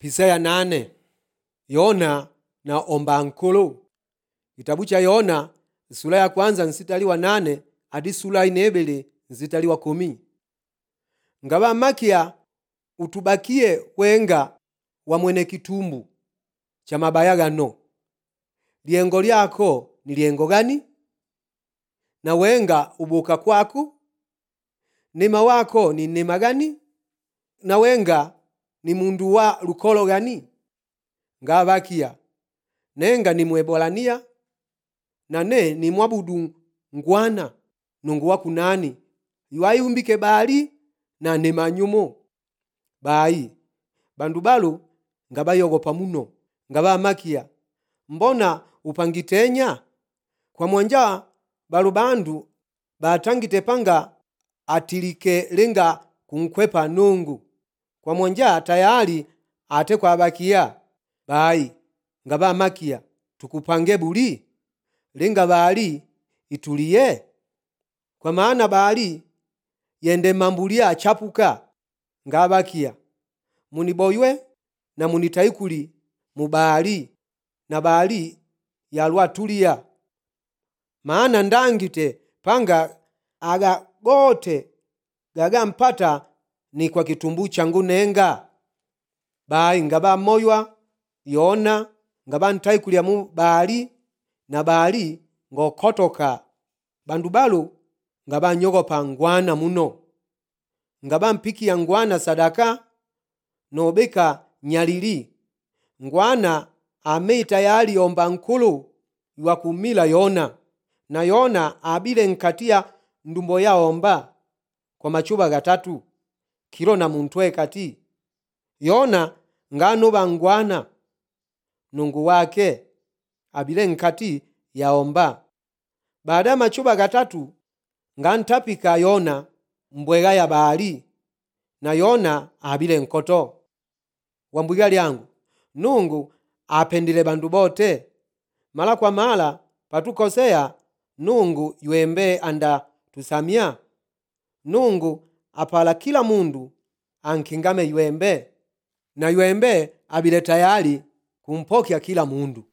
Pisa ya 8 Yona na omba nkulu. Kitabu cha Yona sura ya kwanza nsitali wa 8 hadi sura inebele nsitali wa 10. Ngaba makia utubakie wenga wa mwene kitumbu cha mabaya gano. Liengo lyako ni liengo gani? Na wenga ubuka kwaku? Nema wako ni nema gani? Na wenga ni mundu wa lukolo gani? Ngabakia nenga ni mwebolania na ne ni mwabudu ngwana nungu wa kunani yuai umbike bali na nema nyumo bai bandu balu ngabayogopa muno. Ngaba makia mbona upangitenya kwa mwanja balu bandu batangite panga atilike lenga kunkwepa nungu kwa mwanja tayari ate kwa bakia bai ngaba makia tukupange buli lenga bali itulie kwa maana bali yende mambulia chapuka. Ngabakia muniboywe na munitaikuli mubali na bali yalwa tulia maana ndangite panga aga gote gaga mpata ni kwa kitumbu changu nenga bai ngaba moywa Yona ngaba ntaikulia mu bali na bali ngokotoka bandu balu ngaba nyogopa ngwana muno. Ngaba mpiki ya ngwana sadaka nobeka nyalili ngwana ameita yali omba nkulu wa kumila Yona na Yona abile nkatia ndumbo ya omba kwa machuba gatatu kilo na muntwe kati. Yona ngano bangwana nungu wake abile nkati ya omba baada machuba gatatu ngantapika Yona mbwega ya bali na Yona abile nkoto. Wambwiga lyangu nungu apendile bandu bote mala kwa mala patukosea nungu yuembe anda tusamia. Nungu apala kila mundu ankingame yuembe na yuembe abile tayari kumpokya kila mundu.